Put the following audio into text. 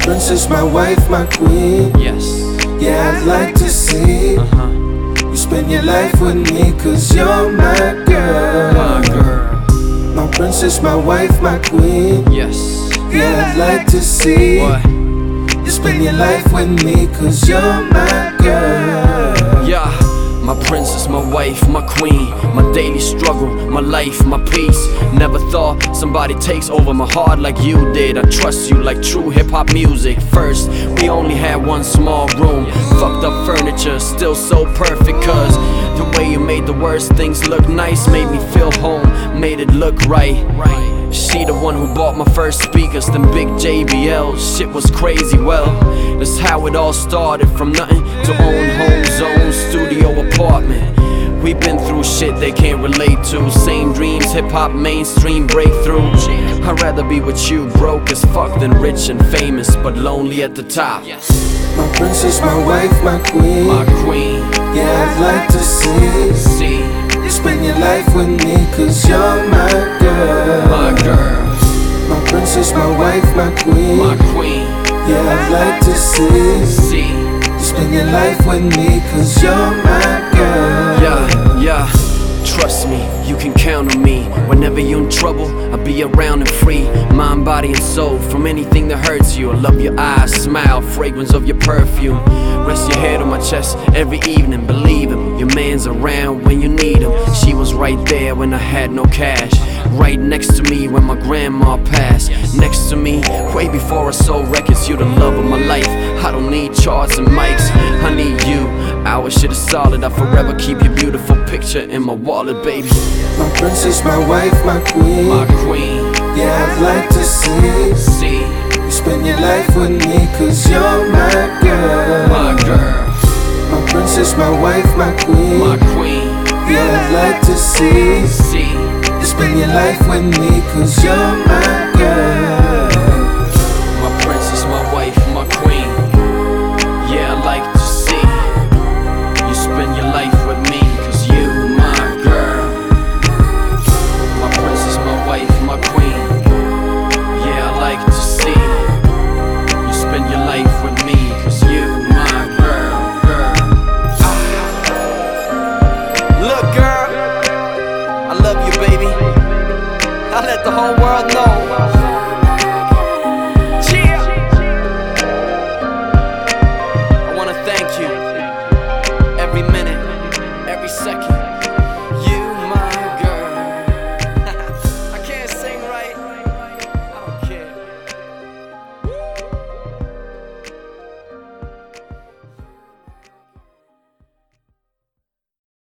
princess, my wife, my queen. Yes. Yeah, I'd like to see you spend your life with me, cause you're my girl. My girl. My princess, my wife, my queen. Yes. Yeah, I'd like to see What? you spend your life with me, cause you're my girl. Yeah. My princess, my wife, my queen, my daily struggle, my life, my peace. Never thought somebody takes over my heart like you did. I trust you like true hip-hop music. First, we only had one small room, fucked up furniture, still so perfect. Cause the way you made the worst things look nice made me feel home, made it look right. She the one who bought my first speakers, them big JBLs. Shit was crazy, well, that's how it all started. From nothing to own home zone, studio apartment. We've been through shit they can't relate to. Same dreams, hip-hop, mainstream breakthrough. I'd rather be with you broke as fuck than rich and famous, but lonely at the top. My princess, my wife, my queen. My queen. Yeah, I'd like to see you spend your life with me, cause you're my girl. My girl. My princess, my wife, my queen. My queen. Yeah, I'd like to see you spend your life with me, cause you're my girl. Yeah. Trust me, you can count on me. Whenever you're in trouble, I'll be around and free. Mind, body, and soul from anything that hurts you. I love your eyes, smile, fragrance of your perfume. Rest your head on my chest every evening. Believe him, your man's around when you need him. She was right there when I had no cash. Right next to me when my grandma passed. Next to me, way before I sold records. You the love of my life. I don't need charts and mics, I need you. Our shit is solid, I forever keep your beautiful picture in my wallet, baby. My princess, my wife, my queen. My queen. Yeah, I'd like to see you spend your life with me, cause you're my girl. My girl. My princess, my wife, my queen. My queen. Yeah, I'd like to see you spend your life with me, cause you're my girl. My princess, my wife, my queen. Yeah, I like to see you spend your life with me, cause you my girl. My princess, my wife, my queen. Yeah, I like to see you spend your life with me, cause you my girl. Look, girl, I love you, baby. I let the whole world know